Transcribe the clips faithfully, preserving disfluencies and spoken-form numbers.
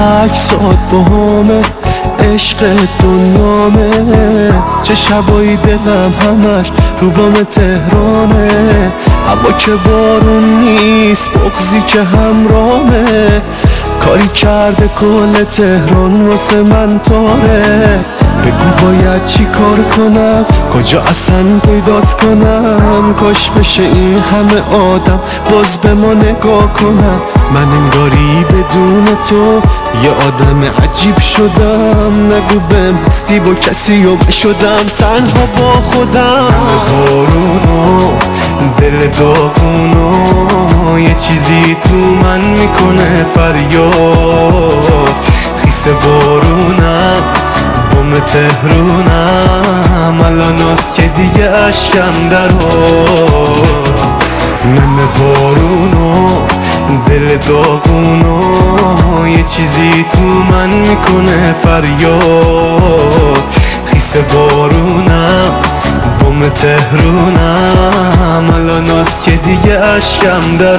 عکسات با همه عشق دنیامه، چه شبایی دلم همش رو بام تهرانه. هوا که بارون نیست بغضی که همرامه، کاری کرده کل تهران واسه من تاره. بگو باید چی کار کنم، کجا اصلا پیدات کنم، کاش بشه این همه آدم باز به ما نگاه کنم. من انگاری بدون تو یه آدم عجیب شدم، نگو بهم هستی با کسی و شدم تنها با خودم. بارونو دل داغونو یه چیزی تو من میکنه فریاد، خیس بارونم بوم تهرونم، الان است که دیگه اشکم در نم بارونو دل داغونو یه چیزی تو من میکنه فریاد، خیس بارونم بوم تهرونم، الان است که دیگه اشکم در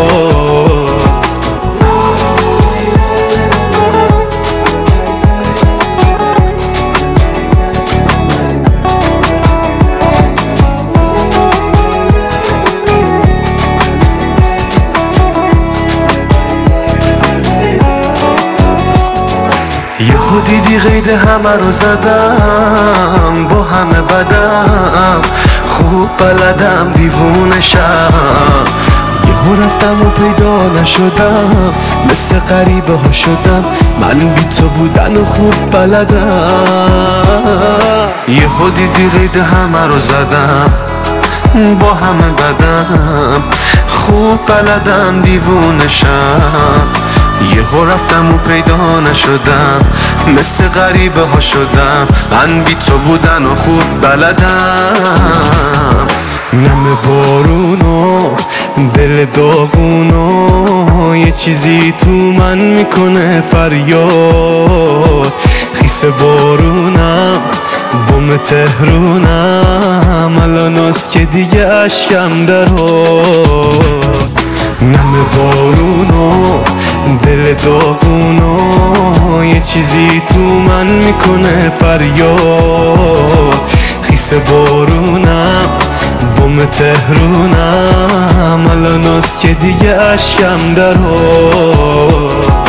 یهو دیدی قید همه رو زدم، با همه بدم خوب بلدم دیوونشم. یهو رفتم و پیدا نشدم، مثل غریبه ها شدم، من بی تو بودن و خوب بلدم. یهو دیدی قید همه رو زدم، با همه بدم خوب بلدم دیوونشم. یهو رفتم و پیدا نشدم، مثل غریبه ها شدم، من بی تو بودن و خوب بلدم. نم بارونو دل داغونو یه چیزی تو من میکنه فریاد، خیس بارونم بوم تهرونم، الان است که دیگه اشکم در نم بارونو دل داغونو یه چیزی تو من میکنه فریاد، خیس بارونم بوم تهرونم، الان است که دیگه اشکم در